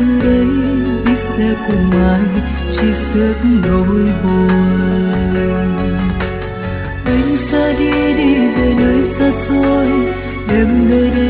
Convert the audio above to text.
từ đây biết sẽ cùng ai chia sớt nỗi buồn. Anh sẽ đi về nơi xa xôi, em nơi đây